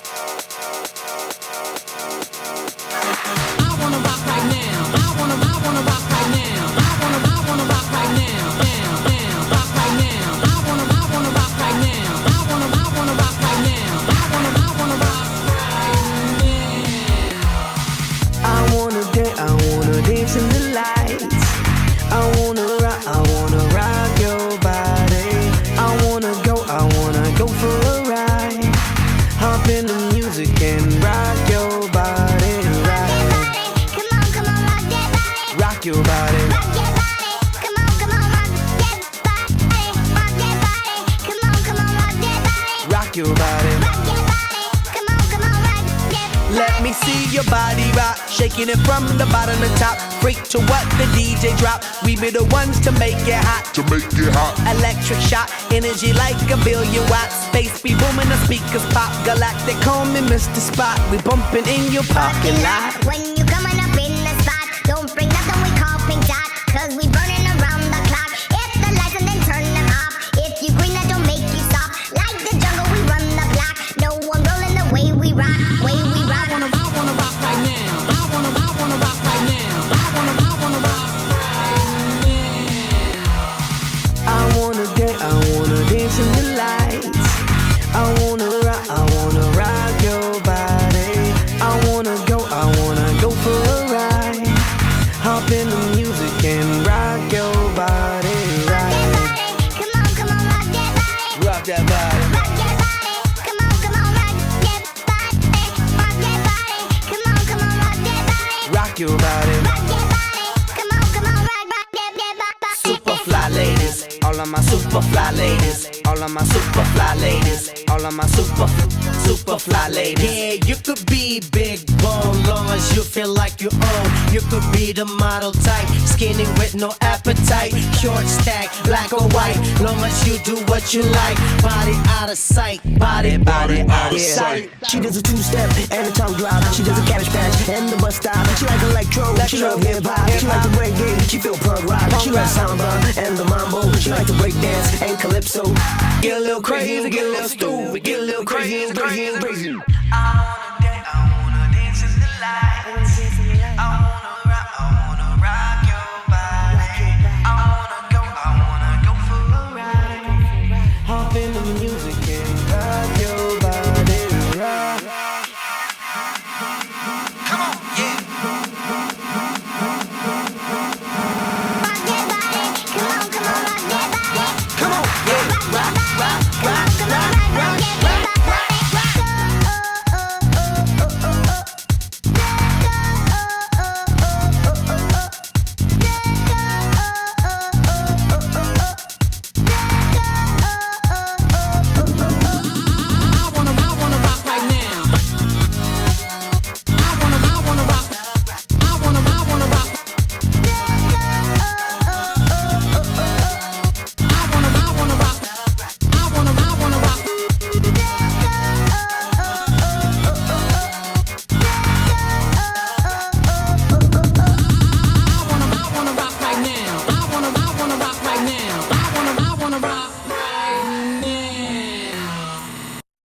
In the lights, I wanna rock your body. I wanna go for a ride. Hop in the music and rock your body, right? Come on, rock that body. Rock your body. Rock your body. Come on, rock that body. Rock that body. Come on, rock that body. Rock your body. Rock your body. Come on, rock that body. Let me see your body rock, shaking it from the bottom to top. Freak to what the DJ drop. We be the ones to make it hot. Electric shock, energy like a billion watts. Space be booming, the speakers pop. Galactic, call me Mr. Spot. We bumping in your parking lot. When you coming up in the spot, don't bring nothing we call pink dot, 'cause we burning around the clock. Hit the lights and then turn them off. If you green, that don't make you stop. Like the jungle, we run the block. No one rolling the way we rock. Way we rock. I wanna rock right now. I wanna rock right now. I wanna rock right now. I wanna dance in the lights. I wanna rock your body. I wanna go for a ride. Hop in the music and rock your body, right? Come on, rock that body. Rock that body. Rock your body. Come on, rock that body. Rock that body. Come on, rock that body. Rock your body. Rock your body. Come on, rock that body. Super fly ladies, all of my super fly ladies, all of my super fly ladies, all of my super fly ladies. Yeah, you could be big bone, long as you feel like you own. You could be the model type, skinny with no appetite, short stack, black or white, long as you do what you like. Body out of sight, body out of sight. She does a two-step and a tongue drop. She does a cabbage patch and the bus stop. She like electro, she love hip-hop. She like the reggae, she feel punk rock. She loves samba and the mambo. She like to break dance and calypso. Get a little crazy, get a little stupid, get a little crazy. I wanna